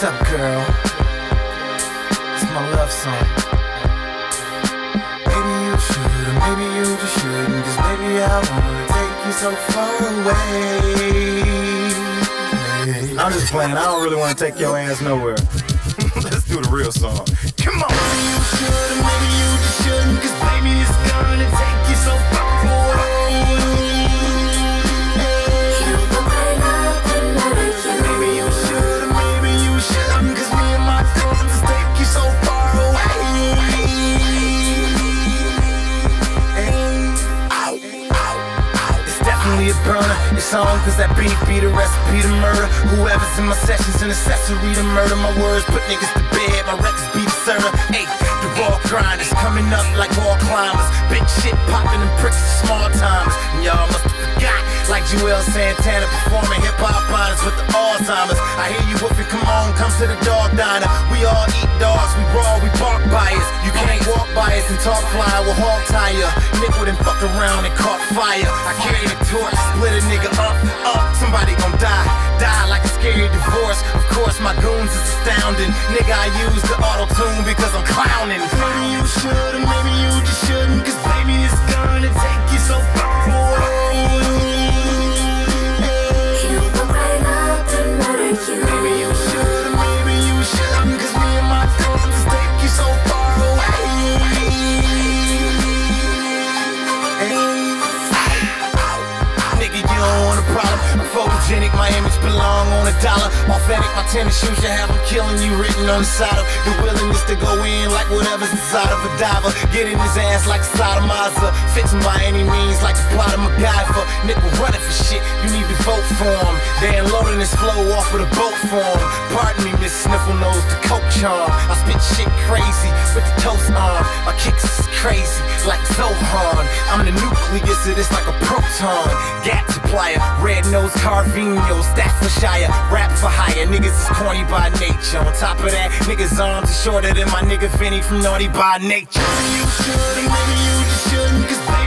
up, girl? It's my love song. Maybe you should, or maybe you just shouldn't, 'cause baby I wanna take you so far away. I'm just playing, I don't really wanna take your ass nowhere. Let's do the real song. Come on! Maybe you should, or maybe you just shouldn't, 'cause baby it's gonna take you so far away. Burner, it's on cause that beef be the recipe to murder. Whoever's in my sessions an accessory to murder. My words put niggas to bed, my records be the server. Hey, the raw grinders coming up like wall climbers. Big shit popping them pricks to small timers. And y'all must have forgot, like Joel Santana performing hip-hop honors with the Alzheimer's. I hear you woofing, come on, come to the dog diner. We all eat dogs, we raw, we bark bias. You can't walk by us and talk fly, we'll hog tire. Nickel and fuck around and caught fire. I carry the torch, split a nigga up, somebody gon' die like a scary divorce. Of course my goons is astounding. Nigga, I use the auto-tune because I'm clowning. Maybe you should, or maybe you just shouldn't, 'cause baby it's gonna take you so far away. You look right up and murder you. Maybe you should, or maybe you shouldn't, 'cause me and my guns take you so far away. Nigga, you don't want a problem. I'm photogenic, my image belong on $1. Authentic, my tennis shoes should have them killing you written on the side of the willingness to go in like whatever's inside of a diver. Get in his ass like sodomizer. Fix him by any means like the plot of MacGyver. Nickel running for shit, you need to vote for him. They unloading this flow off with a boat form. Pardon me, Miss Sniffle Nose, the coke charm. I spit shit crazy with the toast arm. My kicks is crazy like Zohan. I'm the nucleus of this like a proton. Gap supplier, red nose Carvinos, that's for Shire. Rap for hire, niggas is corny by nature. On top of that, niggas' arms are shorter than my nigga Vinny from Naughty by Nature. Maybe you should, and maybe you just shouldn't, 'cause baby